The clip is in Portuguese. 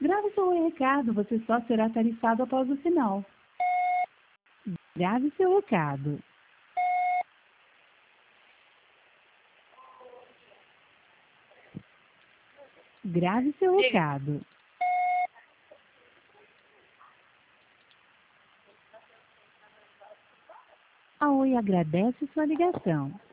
Grave seu recado, você só será tarifado após o sinal. Grave seu recado. Grave seu recado. A Oi agradece sua ligação.